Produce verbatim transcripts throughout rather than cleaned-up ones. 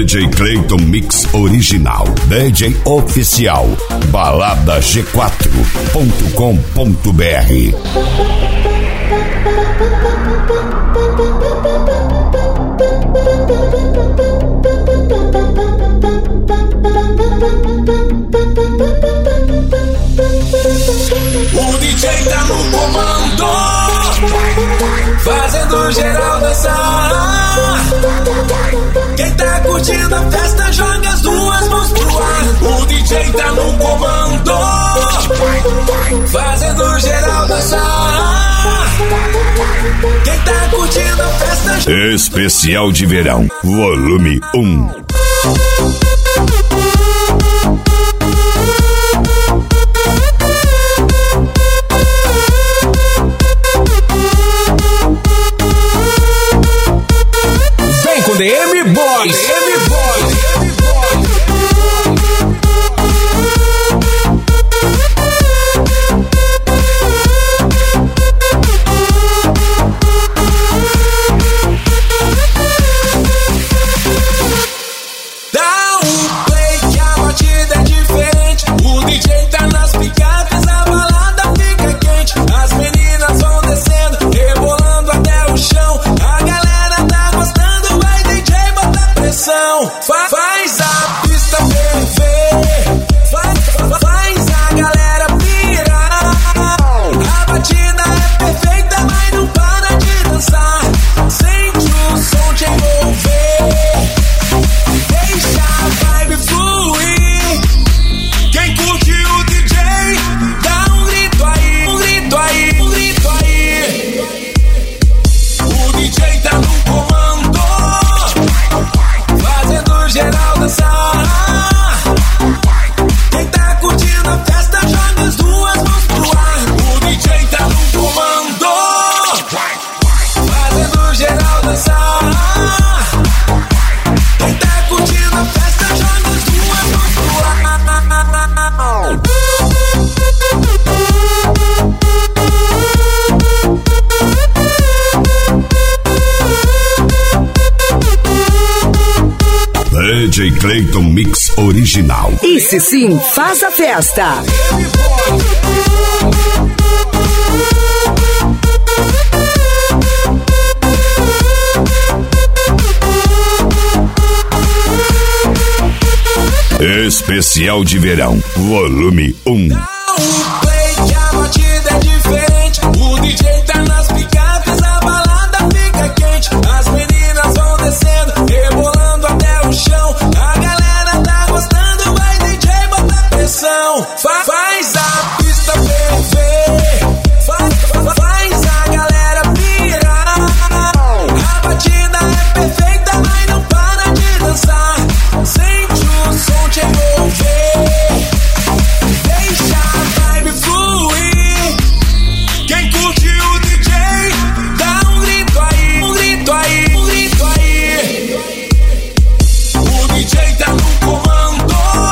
D J Clayton Mix Original, D J Oficial, balada g quatro ponto com ponto b r. O D J tá no comando, fazendo geral dançar. Quem tá curtindo a festa joga as duas mãos pro ar. O D J tá no comando, fazendo geral dançar. Quem tá curtindo a festa joga... Especial de verão, volume um. D M Boys, D M Boys. Dá um play que a batida é diferente. O D J tá nas picapes, a balada fica quente. As meninas vão descendo, rebolando até o chão. A galera tá gostando, vai D J bota pressão. Fa faz a pista ferver, faz, faz a galera pirar. A batida é perfeita, mas não para de dançar. Sente o som te envolver, deixa a vibe fluir. Quem curte o D J, dá um grito aí, um grito aí, um grito aí. O D J tá no comando, fazendo geral dançar. Quem tá curtindo a festa joga as duas mãos pro ar. O D J tá no comando, fazendo geral dançar. Quem tá curtindo a festa joga as duas mãos pro ar. D J Clayton Mix Original. Esse sim faz a festa. Especial de verão, volume um. Dá um play que a batida é diferente. O D J tá nas picapes, a balada fica quente. As meninas vão descendo, rebolando até o chão. A galera tá gostando, vai D J bota pressão. Fa faz a pista ferver, faz, faz a galera pirar. A batida é perfeita, mas não para de dançar. Sente o som te envolver, deixa a vibe fluir. Quem curte o D J, dá um grito aí, um grito aí, um grito aí. O D J tá no comando,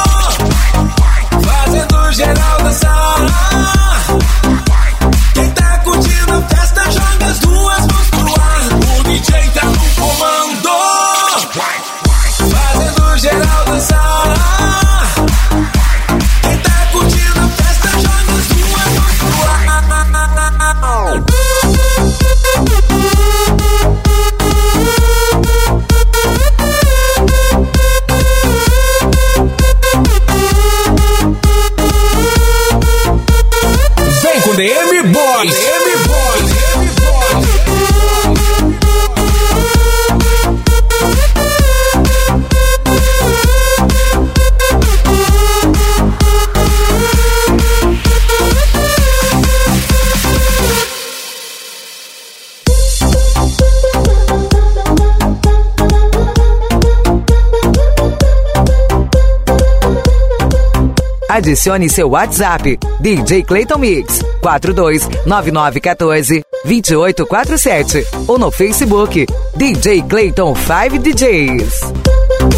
fazendo geral dançar. Quem tá curtindo a festa joga as duas mãos pro ar. O D J tá no comando, fazendo geral dançar. Quem tá curtindo a festa joga as duas mãos pro ar. Vem com D M Boys, D M Boys, D M Boys. Adicione seu WhatsApp, D J Clayton Mix, quatro dois nove nove um quatro, dois oito quatro sete, ou no Facebook, D J Clayton cinco D Js.